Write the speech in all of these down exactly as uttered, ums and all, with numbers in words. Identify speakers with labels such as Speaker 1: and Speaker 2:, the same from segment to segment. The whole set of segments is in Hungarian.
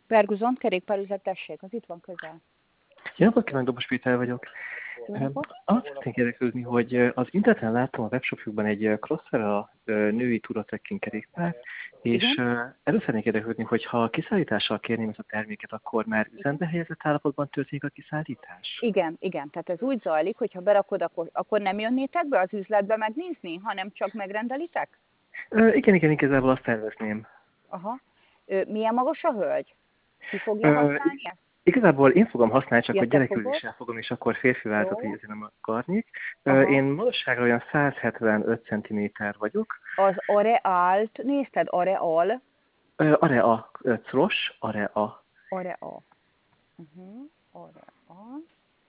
Speaker 1: Perguzont, kerékpárüzlet, tessék, az itt van közel.
Speaker 2: Jó napot kívánok, Dobos Péter vagyok.
Speaker 1: Jó napot.
Speaker 2: Azt szeretnék érdeklődni, hogy az interneten láttam a webshopjukban egy Crossfera női turatrekking kerékpár, és
Speaker 1: Igen?
Speaker 2: erről szeretnék érdeklődni, hogy ha kiszállítással kérném ezt a terméket, akkor már üzembe helyezett állapotban történik a kiszállítás?
Speaker 1: Igen, igen. Tehát ez úgy zajlik, hogy ha berakod, akkor, akkor nem jönnétek be az üzletbe megnézni, hanem csak megrendelitek?
Speaker 2: Ö, igen, igen, igazából azt tervezném.
Speaker 1: Aha. Ö, milyen magas a hölgy? Ki fogja
Speaker 2: Ö,
Speaker 1: használni ezt?
Speaker 2: Igazából én fogom használni, csak
Speaker 1: Ja,
Speaker 2: hogy
Speaker 1: te fogod?
Speaker 2: gyereküléssel fogom, és akkor férfi váltot így
Speaker 1: Jó.
Speaker 2: azért nem akarnék. Ö,
Speaker 1: Aha.
Speaker 2: Én magasságra olyan száz hetvenöt centiméter vagyok.
Speaker 1: Az areált, nézted? Areal?
Speaker 2: Ö, Area, ö, Cros, Area.
Speaker 1: Area. Uh-huh. Area.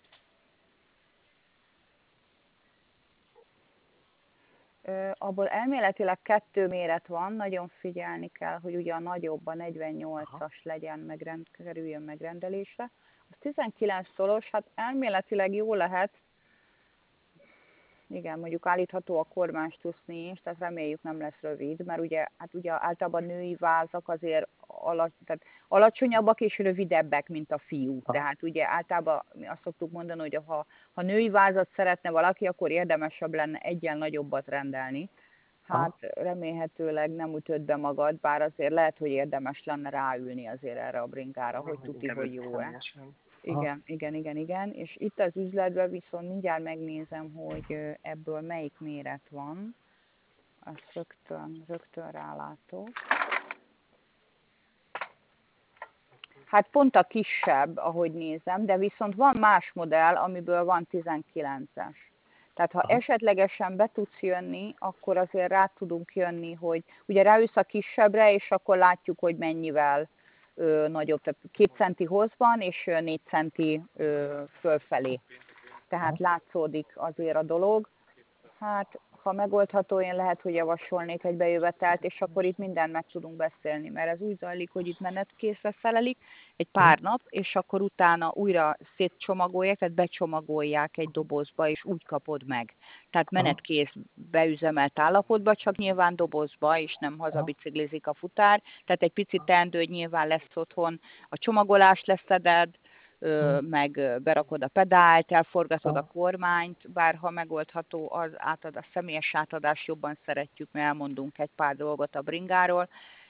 Speaker 1: Ö, abból elméletileg kettő méret van, nagyon figyelni kell, hogy ugye a nagyobb, a
Speaker 2: Aha.
Speaker 1: negyvennyolcas legyen, megrend, kerüljön megrendelésre. Az tizenkilenc szolos, hát elméletileg jó lehet, igen, mondjuk állítható a kormánystuszni is, tehát reméljük nem lesz rövid, mert ugye, hát ugye általában női vázak azért alacs, tehát alacsonyabbak és rövidebbek, mint a fiú.
Speaker 2: Aha.
Speaker 1: Tehát ugye általában mi azt szoktuk mondani, hogy ha, ha női vázat szeretne valaki, akkor érdemesebb lenne egyen nagyobbat rendelni. Hát
Speaker 2: Aha.
Speaker 1: remélhetőleg nem ütöd be magad, bár azért lehet, hogy érdemes lenne ráülni azért erre a bringára, hogy
Speaker 2: Hogy
Speaker 1: tuti,
Speaker 2: inkább
Speaker 1: hogy jó-e.
Speaker 2: személyesen. Aha.
Speaker 1: Igen, igen, igen, igen. És itt az üzletben viszont mindjárt megnézem, hogy ebből melyik méret van. Azt rögtön, rögtön rálátok. Hát pont a kisebb, ahogy nézem, de viszont van más modell, amiből van tizenkilences. Tehát ha
Speaker 2: Aha.
Speaker 1: esetlegesen be tudsz jönni, akkor azért rá tudunk jönni, hogy ugye ráülsz a kisebbre, és akkor látjuk, hogy mennyivel ö, nagyobb, tehát két centi hozban, és ö, négy centi ö, fölfelé. Tehát
Speaker 2: Aha.
Speaker 1: látszódik azért a dolog. Hát, ha megoldható, én lehet, hogy javasolnék egy bejövetelt, és akkor itt mindent meg tudunk beszélni, mert ez úgy zajlik, hogy itt menetkészre felelik egy
Speaker 2: Hm.
Speaker 1: pár nap, és akkor utána újra szétcsomagolják, tehát becsomagolják egy dobozba, és úgy kapod meg. Tehát
Speaker 2: Aha.
Speaker 1: menetkész beüzemelt állapotba, csak nyilván dobozba, és nem
Speaker 2: Aha.
Speaker 1: hazabiciklizik a futár, tehát egy picit teendő, hogy nyilván lesz otthon a csomagolást leszeded,
Speaker 2: Hm.
Speaker 1: meg berakod a pedált, elforgatod a
Speaker 2: Aha.
Speaker 1: kormányt, bár ha megoldható, az átad, a személyes átadást jobban szeretjük, mert elmondunk egy pár dolgot a bringáról,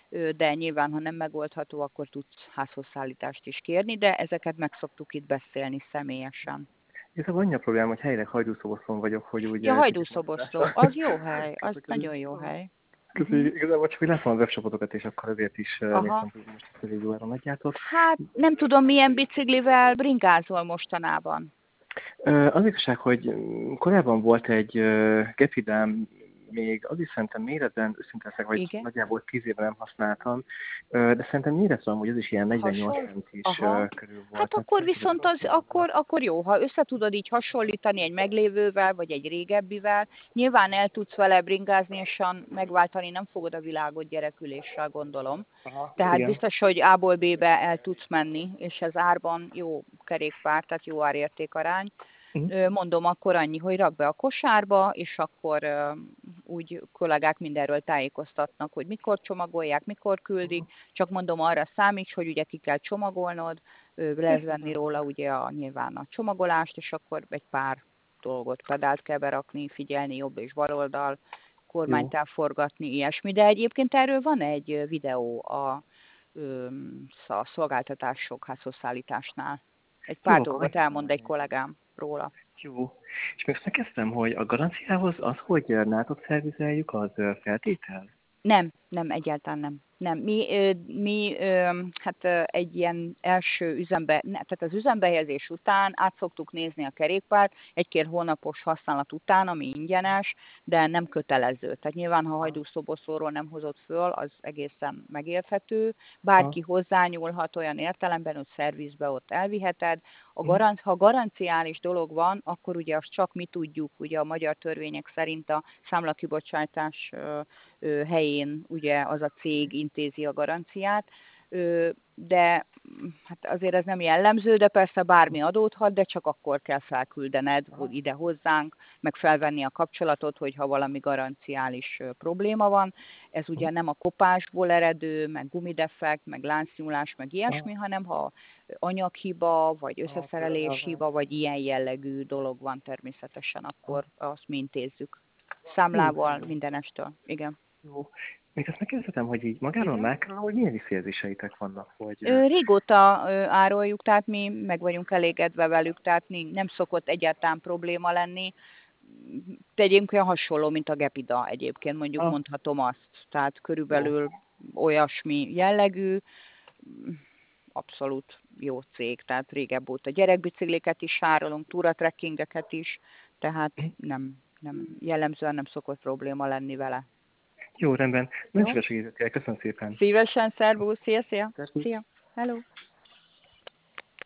Speaker 1: de nyilván, ha nem megoldható, akkor tudsz házhozszállítást is kérni, de ezeket meg szoktuk itt beszélni személyesen.
Speaker 2: Igazából annyi a probléma, hogy helyileg Hajdúszoboszlón vagyok, hogy
Speaker 1: Ja,
Speaker 2: ugye kicsit
Speaker 1: Hajdúszoboszló,
Speaker 2: messzire
Speaker 1: az jó hely, az
Speaker 2: közlekedni.
Speaker 1: nagyon jó hely.
Speaker 2: Köszönjük,
Speaker 1: Uh-huh.
Speaker 2: igazából csak hogy látom a webshopotokat, és akkor ezért is uh,
Speaker 1: Aha.
Speaker 2: néztem, hogy most a középdóáron nagyjátok.
Speaker 1: Hát nem tudom, milyen biciklivel bringázol mostanában.
Speaker 2: Uh, az igazság, hogy mm, korábban volt egy uh, Gepidám, még az is szerintem méretben, őszintén leszek, hogy
Speaker 1: Igen.
Speaker 2: nagyjából tíz éve nem használtam, uh, de szerintem méretben, hogy az is ilyen negyvennyolc
Speaker 1: Hasonl?
Speaker 2: centis
Speaker 1: Aha.
Speaker 2: uh, körül volt.
Speaker 1: Hát
Speaker 2: Tehát
Speaker 1: akkor
Speaker 2: szerintem ez
Speaker 1: viszont az,
Speaker 2: használható.
Speaker 1: akkor, akkor jó, ha össze tudod így hasonlítani egy meglévővel, vagy egy régebbivel, nyilván el tudsz vele bringázni, és megváltani nem fogod a világot gyereküléssel, gondolom.
Speaker 2: Aha,
Speaker 1: Tehát
Speaker 2: igen.
Speaker 1: biztos, hogy A-ból B-be el tudsz menni, és ez árban jó kerékpár, tehát jó árértékarány.
Speaker 2: Uh-huh.
Speaker 1: Ö, Mondom akkor annyi, hogy rak be a kosárba, és akkor ö, úgy kollégák mindenről tájékoztatnak, hogy mikor csomagolják, mikor küldik, csak mondom arra számíts, hogy ugye ki kell csomagolnod, ö, lehet venni róla ugye a, nyilván a csomagolást, és akkor egy pár dolgot, pedált kell berakni, figyelni jobb és bal oldal,
Speaker 2: Jó.
Speaker 1: kormányt elforgatni, ilyesmi, de egyébként erről van egy videó a, ö, a szolgáltatások házhozszállításnál. Egy
Speaker 2: Jó,
Speaker 1: pár
Speaker 2: akkor
Speaker 1: dolgot
Speaker 2: megnézem,
Speaker 1: elmond egy
Speaker 2: megnézem.
Speaker 1: kollégám róla.
Speaker 2: Jó. És még azt megkezdtem, hogy a garanciához az, hogy nálatok szervizeljük, az ö, feltétel?
Speaker 1: Nem, nem, egyáltalán nem. Nem, mi, ö, mi ö, hát ö, egy ilyen első üzembe, ne, tehát az üzembehelyezés után át szoktuk nézni a kerékpárt, egy-két hónapos használat után, ami ingyenes, de nem kötelező. Tehát nyilván, ha hajdúszoboszlóról nem hozott föl, az egészen megérthető.
Speaker 2: Ha.
Speaker 1: Bárki hozzányúlhat olyan értelemben, hogy szervizbe ott elviheted. A
Speaker 2: Mhm.
Speaker 1: garanc, ha garanciális dolog van, akkor ugye azt csak mi tudjuk, ugye a magyar törvények szerint a számlakibocsátás ö, ö, helyén ugye az a cég intézi a garanciát. de hát azért ez nem jellemző, de persze bármi adódhat, de csak akkor kell felküldened ide hozzánk, meg felvenni a kapcsolatot, hogyha valami garanciális probléma van. Ez ugye nem a kopásból eredő, meg gumidefekt, meg láncnyúlás, meg ilyesmi, hanem ha anyaghiba, vagy összeszerelés hiba, vagy ilyen jellegű dolog van természetesen, akkor azt mi intézzük. Számlával, mindenestől. Igen.
Speaker 2: Jó. Még azt megkérdezhetem, hogy így magáról a márkáról, hogy milyen visszajelzéseitek vannak? Hogy...
Speaker 1: Régóta áruljuk, tehát mi meg vagyunk elégedve velük, tehát nem szokott egyáltalán probléma lenni. Tegyünk olyan hasonló, mint a Gepida egyébként, mondjuk ah. mondhatom azt. Tehát körülbelül jó. Olyasmi jellegű, abszolút jó cég, tehát régebb óta gyerekbicikliket is árulunk, túratrekkingeket is, tehát nem, nem, jellemzően nem szokott probléma lenni vele.
Speaker 2: Jó, rendben. Nagyon sokat segítettél. Köszönöm szépen.
Speaker 1: Szívesen, szervusz, szia, szia. Szia. Hello.